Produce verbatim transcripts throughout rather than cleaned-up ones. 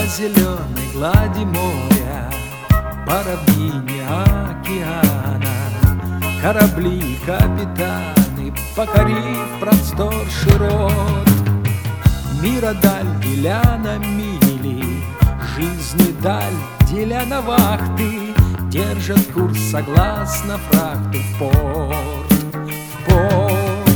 зеленой глади моря, по равнине океана, корабли и капитаны, покорив простор широт. Мира даль деля на мили, жизни даль деля на вахты, держат курс согласно фрахту в порт, в порт.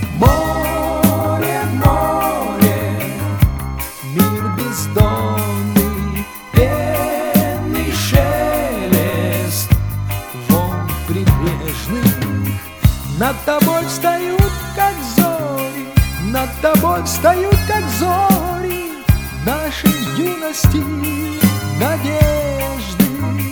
Море, море, мир бездонный, пенный шелест волн прибрежных. Над тобой встают, как зори, над тобой встают, как зори нашей юности, надежды.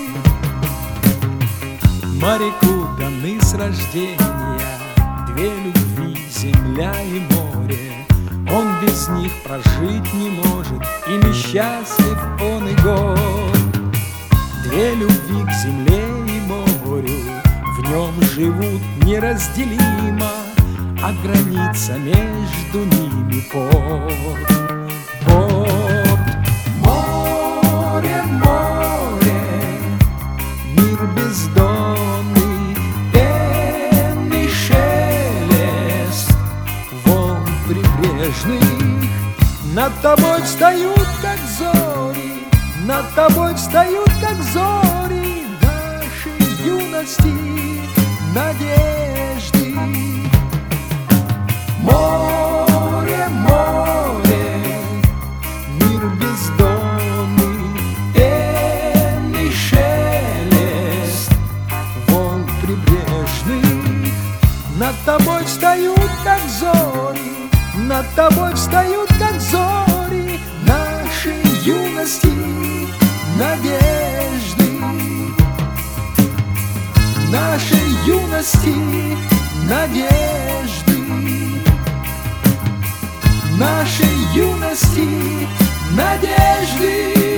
Моряку даны с рождения две любви, земля и море. Он без них прожить не может, ими счастлив он и год. Две любви к земле и морю, в нем живут неразделимо, а граница между ними порт, порт. Море, море, мир бездонный, пенный шелест волн прибрежных. Над тобой встают, как зори, над тобой встают, как зори нашей юности, надежды. Море, море, мир бездонный, пенный шелест волн прибрежных. Над тобой встают, как зори, над тобой встают, как зори нашей юности, надежды. Нашей юности, надежды. Нашей юности, надежды.